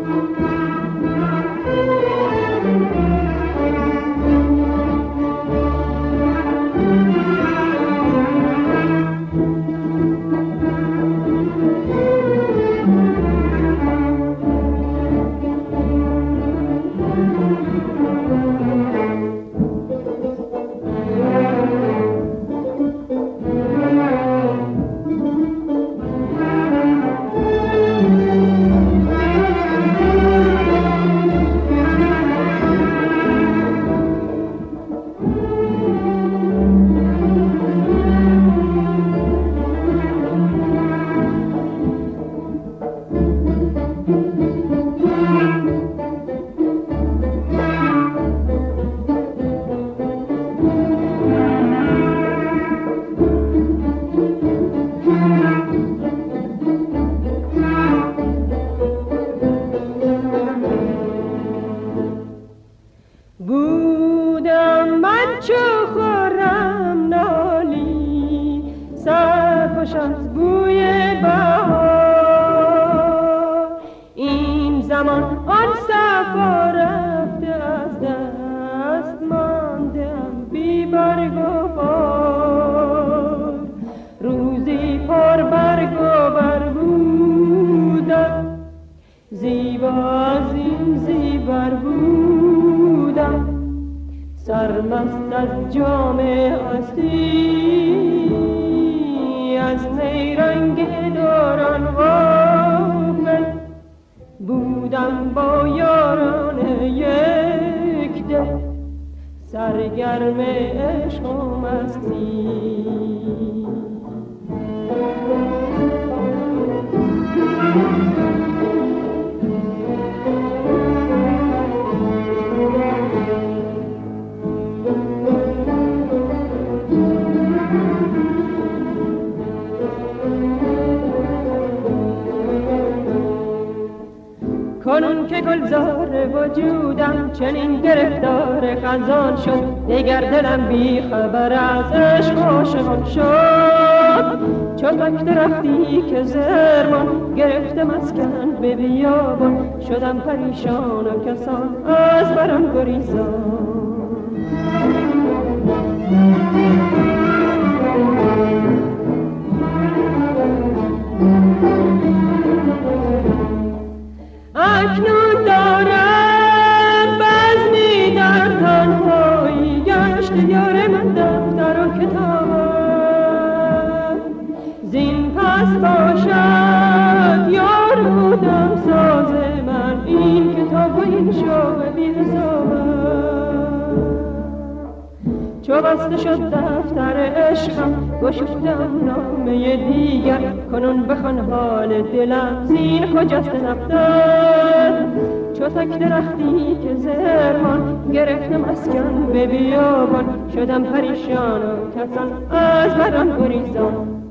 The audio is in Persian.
سرمست از جام هستی، از نیرنگ دوران غافل بودم با یاران یک دل، سرگرم عشق و مستی. کنون که گلزار وجودم چنین گرفتار خزان شد، دیگر دلم بی خبر از عشق و عاشقان شد. چون تک درختی که زرمان گرفته مسکن به بیابان، شدم پریشان و کسان از بران گریزان. اکنون دارم بزمی در تنهایی، گشت یار من دفتر و کتابم. زین پس باشد یار بودم ساز من، این کتاب و این شوق بی حسابم. چو بسته شد دفتر عشقم، گشودم نامه دیگر. کنون بخوان حال دلم، زین خجسته نفتر. چو تک درختی که زرمان گرفته مسکن به بیابان، شدم پریشان و کسان از بران گریزان.